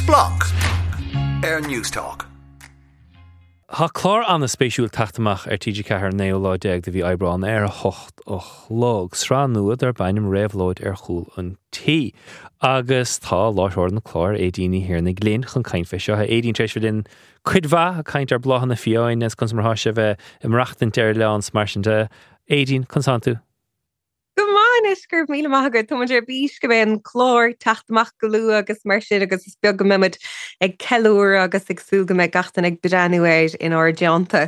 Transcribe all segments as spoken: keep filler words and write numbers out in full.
Blanc ar Newstalk. Tá chlár anna spéisiúil taachtamach ar tíide cethir néoláideag de bhí ebrán ar a hocht ó chlog. Srá nuad ar bainim réamhlóid ar chúl an tí. Agus tá láithir na chlár édaoine hir na glén chun cainfe seo. Ha édaoin treis fydin cuidbha a caint ar blochan na fiáin as cons mar háise bheith imreachtain ar leáns mar sin de édaoin consantu. Gur míle maigad tá muidir bís go bhéon chlór tachtach goú agus mar sin agus is beag go mimiid ag ceúr agus ag súga me gatain ag breanúéis in áir deanta.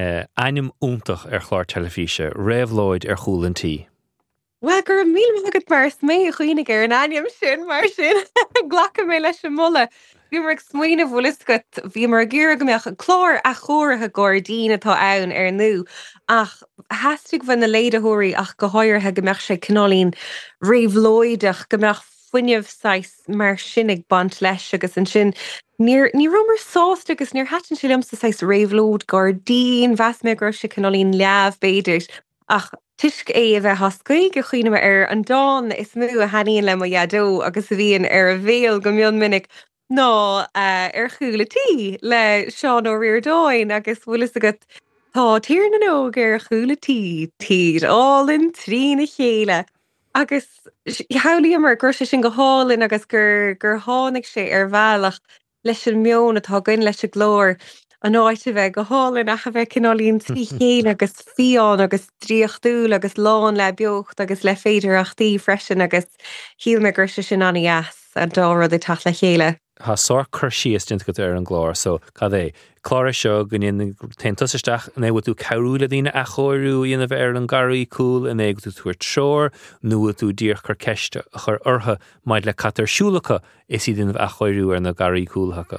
Aim úntaach ar chláir telefíe, réamhlóid ar chúlantí. Well gur míle maigad mars mé chuoine ar an aim sin mar sin ghlacha mé leis sem mulle. Bhí mar ag smuoine bhfuliscat bhí mar ggéir go meach chlór a chóirithe Gordín atá ann ar nu ach hastig van na léidethirí ach go háirthe go meach sé cinálín réamhlóideach go meach fuinneamh sais mar sin ag bant leis agus an sin ní romar sásta agus níor hatan si limsa sais réamhlóid Gordín bheas mé gur sé cinálín leabh béidir ach tuisc é a bheith hascaí go chuoine ar an dáin is mú a haíonn le mo iadó agus a bhíon ar a bhéal go mion minic No, uh, ar chúlatí le Seán ó Riordáin agus bhfuil agat tá tír na nóg ar chúlatí tír álinn trí na chéile. Agus haolaí mar gur sé sin go hálinn agus gur gur tháinig sé ar bhealach leis an meon atá gin leis a glór an áite bheith go hálinn a bheith cinálíonn trí chéile agus fián agus tríochtúil agus lán le beocht agus le féidirachtaí freisin agus híal me gur sé sin anías a dárad i tach le chéile. Tá sór chur síos dint go ar an glár, so cad é chláir seo gníon tentusisteach in éhfu tú ceúla dtíine a choirú dhéanamh ar an garí cúil in éag tú tuair seoir, nua tú dír chur ceiste a chur ortha maid le catar siúlacha is í dtíanamh a choirú ar na garí cúilthacha.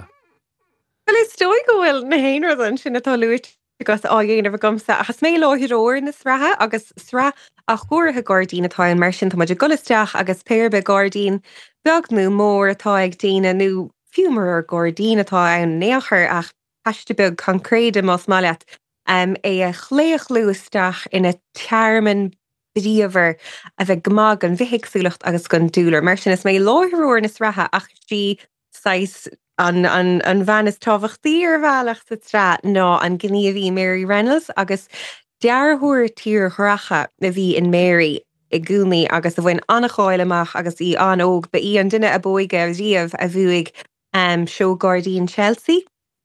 Well is dói go bhfuil na héanaran sin atá luit agus á dhéanamh gomsa achas mé láithróir na srathe agus sra a chóirithe Gordín atá an mar sin tá muidir golisteach agus péirbe Gordín beag nó mór atá ag daine nó fiúmar ar Gordín atá an néachar ach heiste beag concréide más maileat um, é a chléoch luisteach ina tearman bríomhar a bheith gmag an bhihiigsúlacht agus gon dúlar mar sin is mé láithróir na srathe ach sí sais An, an, an bhean is tábhachtaí ar bhealach sa trá ná an gníomhí Mary Reynolds agus dearthúir tír thracha na bhí in Mary i gúnaí agus a bhain annacháil amach agus í anóg ba í an duine a bóige a riamh a bhuaig um, seo Gordín Chelsea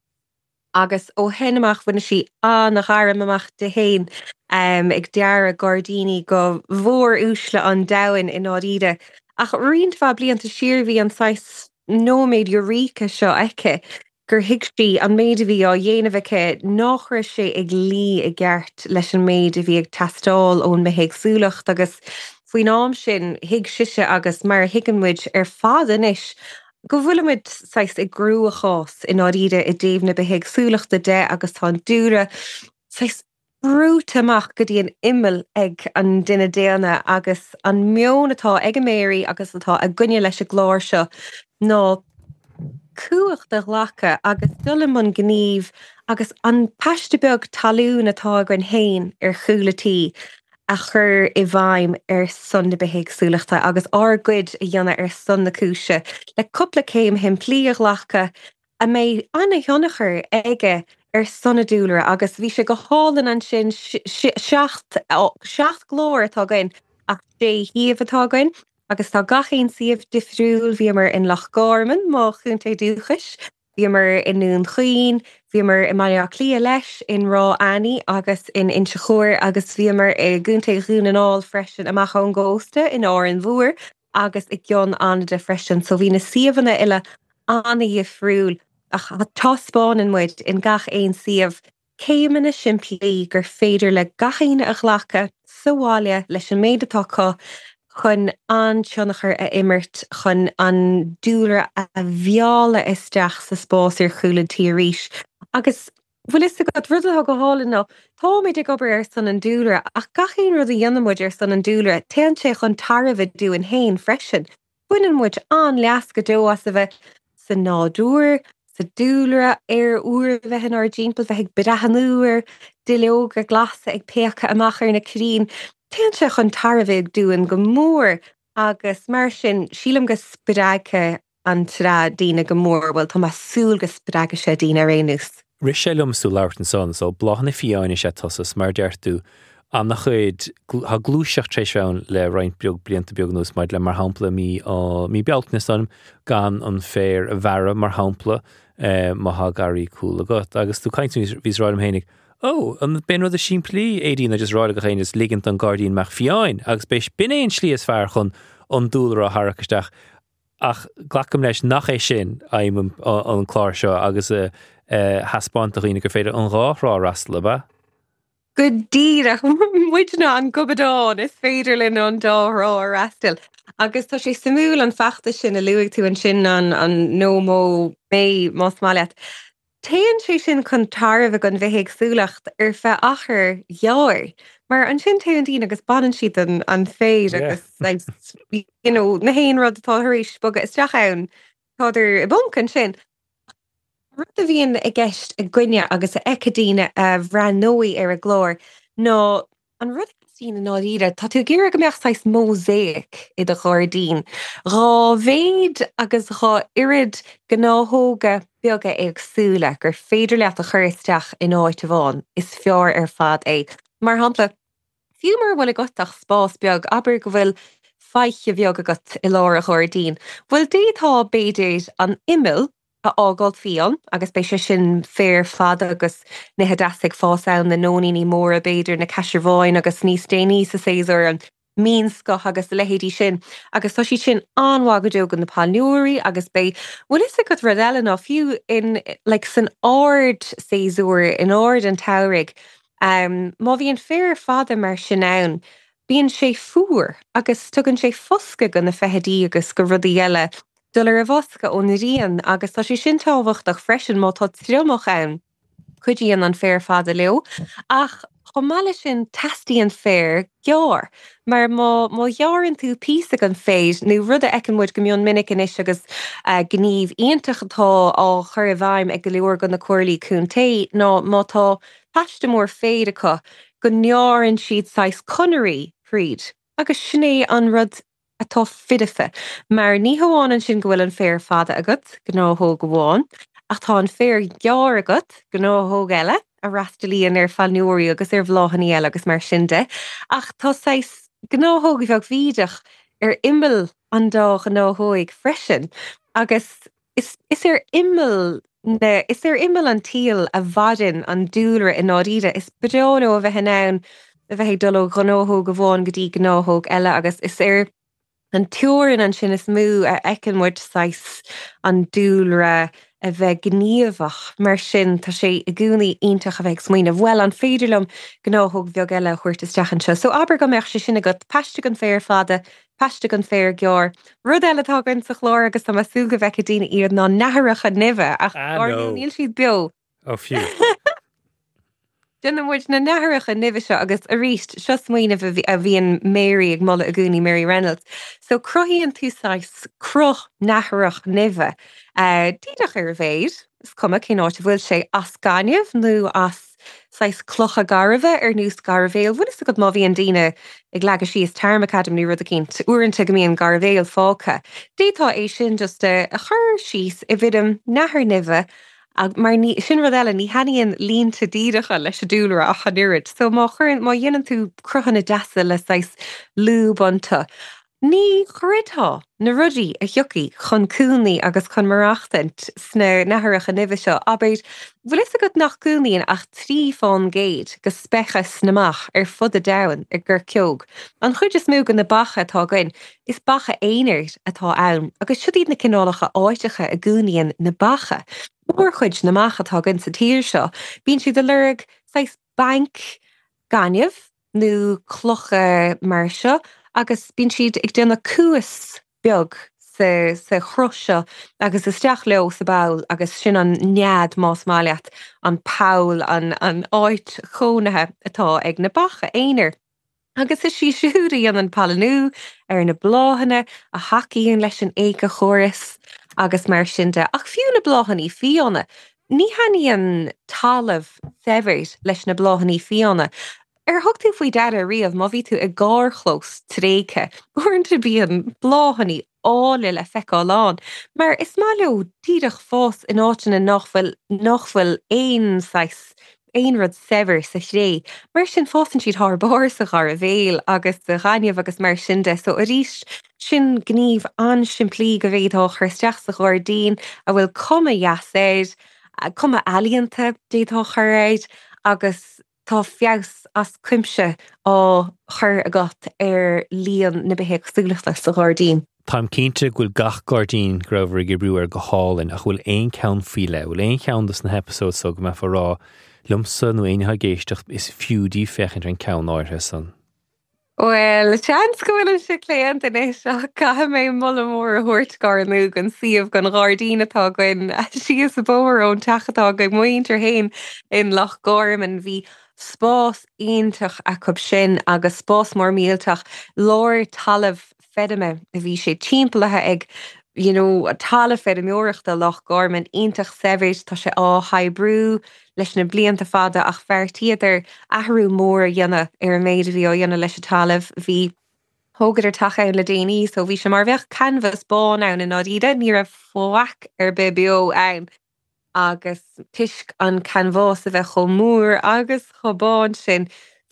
agus ó henamach bhaine si annach aram amach de héin um, ag deara Gordíní go bhór úsle an dain in áide ach riont bha blianta siar bhí an sais nó méid Eureka seo eice gur hiic an méid a bhí á dhéanamhice nachra sé ag lí i gceart leis an méid a bhí ag tastáil ón me héagsúlacht agus faoin am sin hiig siise agus mar hiicanmuid ar fádanis go bhfuilmuid sais ag grú a chás in áide i déobhna be héagsúlachta de agus tá dúra sais brútamach go dtíon imil ag an duine déana agus an meon atá ag a Mary agus atá a gunne leis a glár seo nó cuaach de ghlacha agus dullam an gníomh agus an peistebeag talún atá gin héin ar chúlatí a chur i bhaim ar son na behéagsúlachta agus águid a dhéanana ar son na cúise le coppla céim him plí a ghlacha a mé anna thionachar aige ar sonna dúlra agus bhí sé go hálan an sin seacht glóir atá gain ach sé híomh atá gain agus tá gachéon siomh difriúil bhí mar in Loch Garman má chuúnta dúchas, bhí mar in Nún Chuoin, bhí mar i Maireach Lia leis in Rá Annie agus in Inchichóir agus bhí mar i gúnta Rúnanáil freisin amach an ggósta in áir an bhuair agus i gceann anna de freisin, so bhí na siomhanna ile anna difriúil ach tá spáin muid in gach éon siomh céimena siimplí gur féidir le gachéine a ghlacha saháile leis an méid atá có chun an tionachar a imirt chun an dúra a bheála isteach sa spás ar chúlantí ríis. Agus bhfuil is go rudal go hála ná, tá méid ag obair ar san an dúra ach gachéon rud a dhéanamid ar san an dúra tean sé chun tarmhid dú an hain freisin. Buinean muid an leasca dó as a bheith sa nádúr, sa dúra ar úr bheithin ar dímpel bheith ag bidahanúir, dileog a glasa ag peacha amach ar na crín. Téan se chun tarmhid dúin go mór agus mar sin sílam go spidáice an tra dína go mór bhfuil tá súlgus braga sé dína réús. Ris sé lumsú leirtan son, so blochanna fiáine sé tosas mar deirtú am nach chuid ha glúiseach trééis seán le roiint beag blianta beag nús maid le mar hampla mí mí bealtna son gan an fér a bhera mar hampla má ha garí cool agat. Agus tú caiint vís ráid am hénig, ó, an ben rud a siimplí édín a just ráid a chéine is ligint an gardín meach fiáin, agus béis bin éon slí is fear chun an dúlar a harachaisteach. Ach glacham leis nach é sin aim an chláir seo agus a haspáintach ína gur féidir an rárá rastal ba. Go díach muidna an gobadáin is féidir linn an dárá a rastal. Agus tá sé samúil an fachta sin a luigh tú an sin an an nómó mé más máliaat. Téann sé sin chun tarmh an bheithéag súlacht ar fe achar jair. Mar an sin téann dín agus banan siad an an féid agus like, you know, na héon rud atá thuéis bogad isteach ann táidir i buncan sin. Rud a bhíon i gceist a gcuine agus a ecadíine a bhreanóí ar a glór nó an rud tína náíre tá tú ggéir go meachtáis móséic i do chláirdín. Rá bhéad agus rá irid gnáthóga beaga agsúla gur féidir leat a chuiristeach in áit bháin is fear ar fad é. Mar hapla fiúmar bhfuil gotach spás beag aber go bhfuil feiche bheag agat i lá a chláirdín. Bhfuil détá béidir an imil a ágáil fion agus bei sé sin fér fada agus na hedasigh fásáil na nóí ní mór a béidir na ceisirbháin agus níos déní sa séar an mínscoch agus lehéadí sin agus tá sí sin anhagadú an na palúirí agus bei bhfuil is a go rud eile á fiú in like, san áard séúir in áard an tairigh um, má bhíon fér fada mar sin ann bíonn sé fuair agus tugann sé fosca gan na fehedí agus go rudí eile Dullar a bhosca ó na ríon agus tá sí sin táhachtach freisin má tá triomach ann chuidíon an fér fada leo ach chomáile sin testíon fér gear mar má má gearann tú písa an féid nó rud a ecinmid go mion minic inis agus uh, gníomh ionintach atá á chur a bhaim ag go leor gan na cuirlaí cún té nó má tá taiste mór féad acu go nearann siad sais conairí príd agus sné an rud atá fidife, mar ní hamháin an sin gohfuil an fér fada agat gnáthóg bháin, ach tá an fér gear agat gnáthóg eile a rastalíon ar fanúirí agus ar bhláhanní eile agus mar sin de, ach tá sais gnáthóg bheag bhídeach ar imil an dá gnáthóig freisin, agus is, is ar imil ne, is ar imil an tíal a bhadin an dúlra in áíide is bedáno a bheith hinán a bheith dul gnáthóg go bháin go dtí gnáthóg eile agus is ar an túrin an sin is mú a ecinmuid sais an dúlra a bheith gníomhach mar sin tá sé i gúnaí ionintach a bheith smaoineh well an féidirlumm gnáthóg bheag eile chuirteteach anseo. So aber go meach sé sin a go peiste an fér fada, peiste an fér gear. Rud eile tágann sa chlár agus tá masú go bheith daine iad ná nethracha nimhe ach níl siad beo. Ó fiú. Duna muid na nethracha nimhe seo agus a ríist seo smaoineh a bhíon Mary ag molla a gúnaí Mary Reynolds. So croíonn túsáis croch nethrach nimhe. Uh, Díadach ar bhéid, is cuma cin áit bhfuil sé as gaineamh nó as sais clocha garbh ar nús garbhéil. Bhfuil is a go má bhíon daine ag leaga sí is Term Academy rud a cinint uaireanta go míon garbhéil fáca. Détá é sin just a, a chur síos i bhidum nethar nimhe ag mar ní sin rud eile ní haíonn línta díidecha leis a dúlra a chaúid. So má chuann má dhéanaan tú cruchanna deasa le sais lúbanta. Ní chuirtá na rudaí a thiocií chun cúnaí agus chun marachtant sna nethracha nimhe seo, abéid bhfuil is a go nach cúnaíonn ach trí fáin géad go spechas namach ar fud a dain ar gur ceog. An chuid is mú gan na bacha atá gain, is bacha éonirt atá ann, agus siad iad na cinálacha áitecha a gúnaíonn na bacha. Mór chuid namach atá gain sa tír seo, bíonn siad a lurg sais bank ganeamh nó clocha mar seo, agus bíonn siad ag déanana cuas beag sa, sa chroise agus isteach leo sa bail agus sin an nead más máliaat an paul an, an áit chónathe atá ag na bacha éonar. Agus is sí siúdaí an an palanú ar na bláhanna a hacaíonn leis an éca choras agus mar sin de ach fiú na bláhannaí fionna. Ní haíonn talamh severed leis na bláhannaí fionna. Ar thugtú faoi dead a riamh má bhí tú i gár chlós trécha, uaireanta bíon bláhannaí ála le feicáilán. Mar is má leo tíadach fós in áitina nachfuil nachfuil éon sais ein rud sever sa chré. Mar sin fósan siad th báir sa gar a bhéal agus de ghaineamh agus mar sin de, so a ríis sin gníomh an siimplí go bhéadá chuirteach sa gáir daoin a bhfuil cuma jaséid, cuma alíonanta déadá churéid agus tá fios as cuimse á chur agat ar líon na bithe súlachta sa gáir daoin. Táim cínte ghfuil gach Gardaín grabhar go brú ar go hálinn a bhfuil éon ceann fíle, bhfuil éon ceann dus na episód so go me rá lumsa nó aonithe géisteach is fiúdí fechan an ceann áirthe san. Well, chans go bhfuil se léant in éis cai mé mulla mór a thuirtgar mú an siomh gan Gardaín atá goin si is a bóir ón techatá go muintear hain in Loch Gorm an bhí spás ionintach a cub sin agus spás mór míaltach lár talamh fedime a bhí sé timplathe ag you know, a tala fed a miúireachta Loch Gorm an ionintach sevéis tá sé á haidbrú leis na blianta fada ach feartíidir ahrú mór a dhéanana ar an méid a bhí ó dhéanana leis a talamh bhí thógad ar tacha an le déanaí, so bhí sé mar bheith canvas bán ann in áide ní a fóach ar be beo ann agus tuisc an canvás a bheith chomh mór agus chobáin sin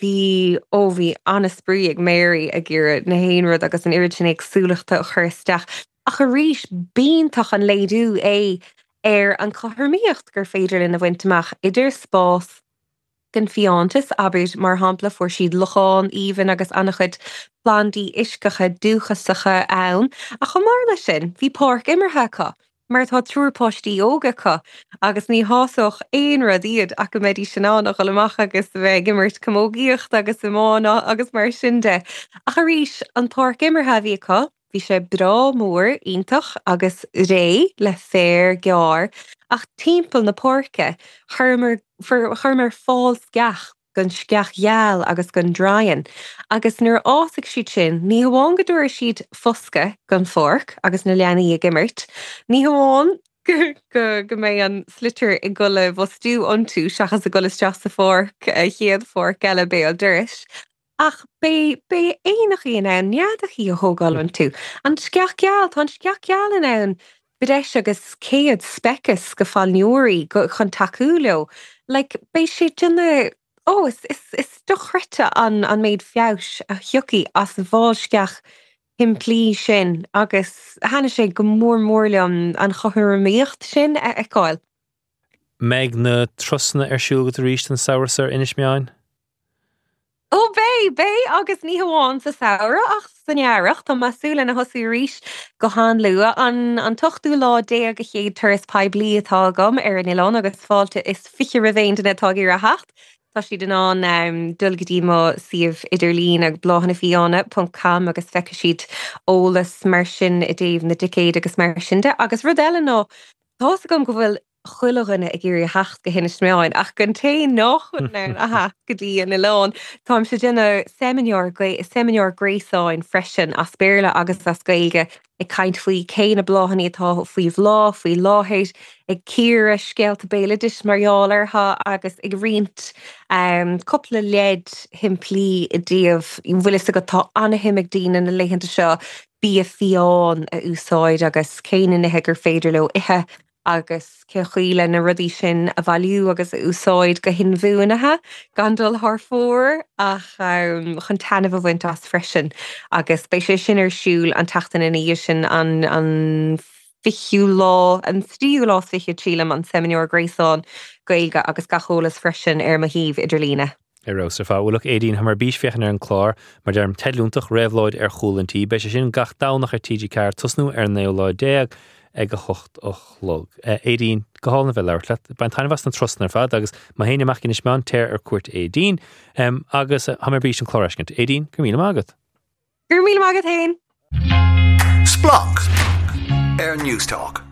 hí ó bhí anna sprí ag Mary a ggéire na héanrad agus an irid sin ag súlachta a chuirsteach. Ach a ríis bíntach an léadú é ar an chothirmíocht gur féidir in a bhaintach idir spás gan fiantas abid mar hampla fuair siad locháin íhan agus annachchud plandaí iscacha dúchasacha ann a chu mar lei sin bhí páirc imirthacha mar tá trúrpáistí ógacha agus ní hásoch éon rud iad a go méidí sinánach go leach agus bheith gimmert commógaíocht agus imána agus mar sin de. Ach a ríis an páirc imirtha bhícha bhí sé brá mór ionintach agus ré le fér gear ach timpeall na páirce churmar churmar fáil sceach gon sceach gheal agus gon drain agus nuair ásaigh siad sin ní hamháin go dúir siad fosca gon forc agus na leanaí a gimmert ní hamháin go go go mé an slitir i gula bhostú antú seachas a gula straach sa forc a chéad forc eile béal duris. Ach, bé bé éach í an neadach í a thógáiln tú. An sceach geal, tá an sceach geal in ann. Bidéis agus céad specas go fáil neoirí go chun takeúleo. Like, bé sé duna, oh, is, is, is dochrete an, an méid fios a thiucí as bháil sceach himplí sin agus hana sé go mór mórla an, an chothirmíocht sin a eáil. Meg na trosna ar siúlgad a ríist an saoirsa inis meáin? Ó bé, bé agus ní hamháin sa saoire ach sannearach tá masúla na hosú ríis go hán lua an an tochtú lá dé a go chéad turas peblií atá gom ar an Ián agus fáilte is fiche a bhéin den atá ar a hacht. Tá si den an um, dulgadí má siomh idirlín ag bláhanna fiána punt com agus feice siad ólas mar sin i dtaobh na dicéad agus mar sin de agus rud eile nó tá gom go bhfuil chuileganna ag irí hacht go hinna smeáin ach gon té nachhuiin a hacht go dtí an Ián. Táim se duna seminar seminar gréasáin freisin a spéirle agus as gaige ag caint faoi céine bláhannaí atá faoih lá faoi láhéid ag círe scéalta béile dis marall artha agus ag rint um, coppla lead himplí i dtíobh bhuilis a go tá anahim ag daoine na leihananta seo bí a fiáin a úsáid agus céine na hegur féidir le ithe agus ce chuile na rudí sin a bhailiú agus úsáid go hin bhuanathe gandul th fór ach um, chun tanmh a bhaint as freisin agus bei sé sin ar siúil an tatan in íos sin an, an fichiú lá an stríú lá fiche tílam an seminar gréasáin gailge agus gacholas freisin ar mahíomh idirlína. Rosar fá bhfuilach édín ha mar bís fechan ar an chlár mar derm teadlúntaach réabhlóid ar chúlantí bei sé sin gach dánach ar T G ceart tusnú ar néoláid déag ag go chocht och log. Édín go hána bheith leir leat, bain taine bhas an trosnar fad agus má héine meach cin ismeán teir ar cuairt édín um, agus ha mar bís an chláriscint. Édín, gur míle mágad. Gur míle mágad hain. Splunk Air News Talk.